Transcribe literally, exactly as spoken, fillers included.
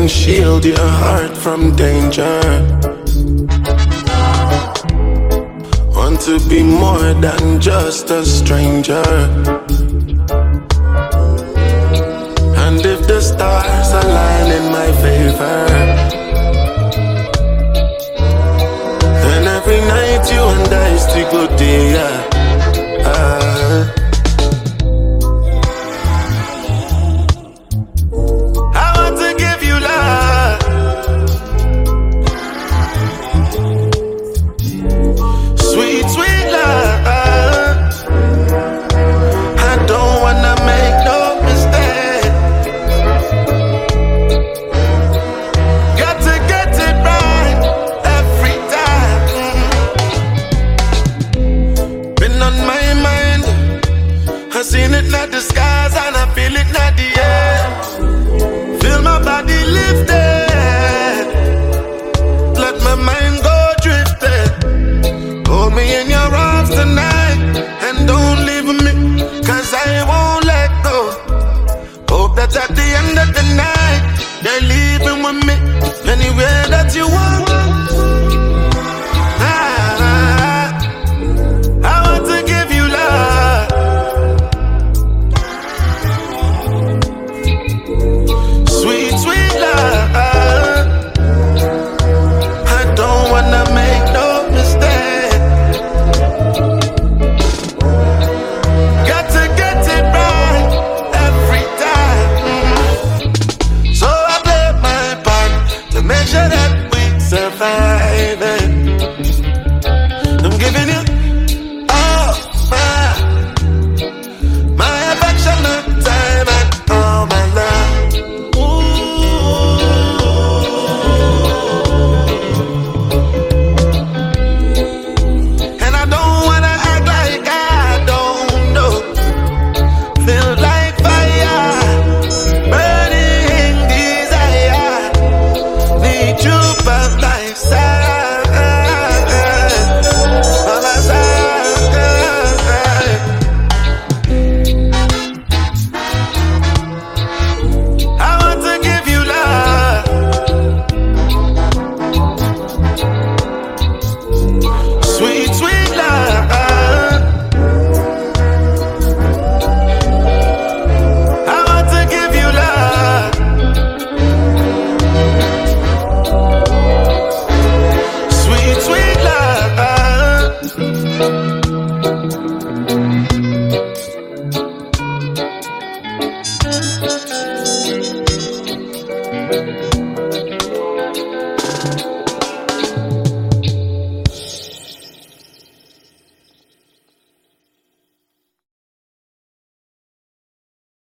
shield your heart from danger. Want to be more than just a stranger. And if the stars align in my favor, then every night you and I still go there. uh, I seen it not the skies and I feel it not the air. Feel my body lifted. Let my mind go drifting. Hold me in your arms tonight and don't leave me, cause I won't let go. Hope that at the end of the night you're leaving with me anywhere that you want. Survive.